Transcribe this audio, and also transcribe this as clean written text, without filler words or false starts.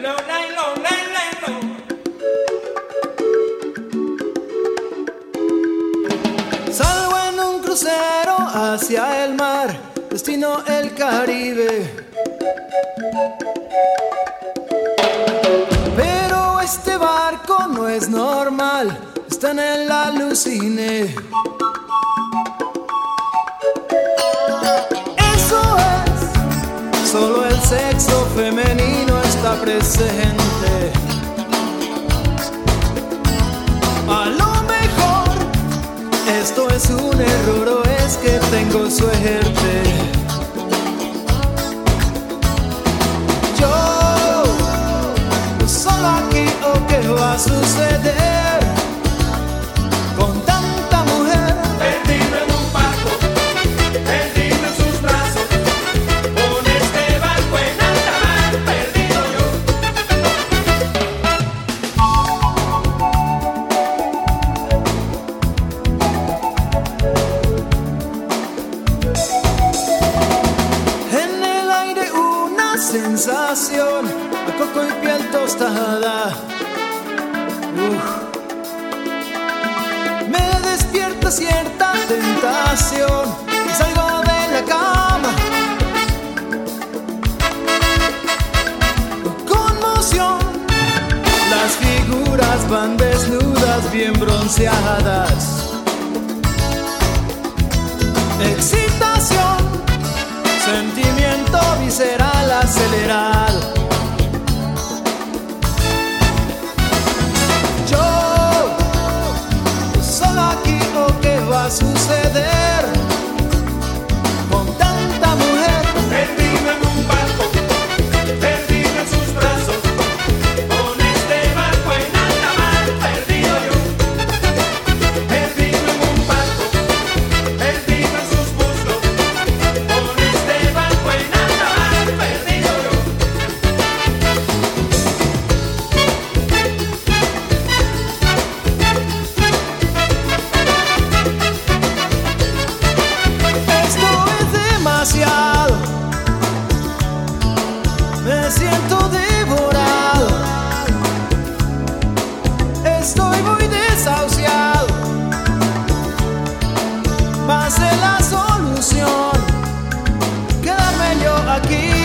Salgo en un crucero hacia el mar, destino el Caribe. Pero este barco no es normal, está en el alucine. Eso es, solo el sexo femenino está presente. A lo mejor esto es un error o es que tengo suerte. Yo solo aquí o qué va a suceder con tanta mujer. Perdido en un barco, perdido en sus brazos, con este barco en alta mar, perdido yo. En el aire una sensación a coco y piel tostada. Me despierta cierta tentación y salgo de la cama. Conmoción, las figuras van desnudas, bien bronceadas. Excitación, sentimiento visceral acelerado. Va a suceder con tanta mujer. Perdido en un barco, perdido en sus brazos, con este barco en alta mar, perdido yo. Perdido en un barco, perdido en sus muslos, con este barco en alta mar, perdido yo. Me siento devorado, estoy muy desahuciado. Va a ser la solución, quedarme yo aquí.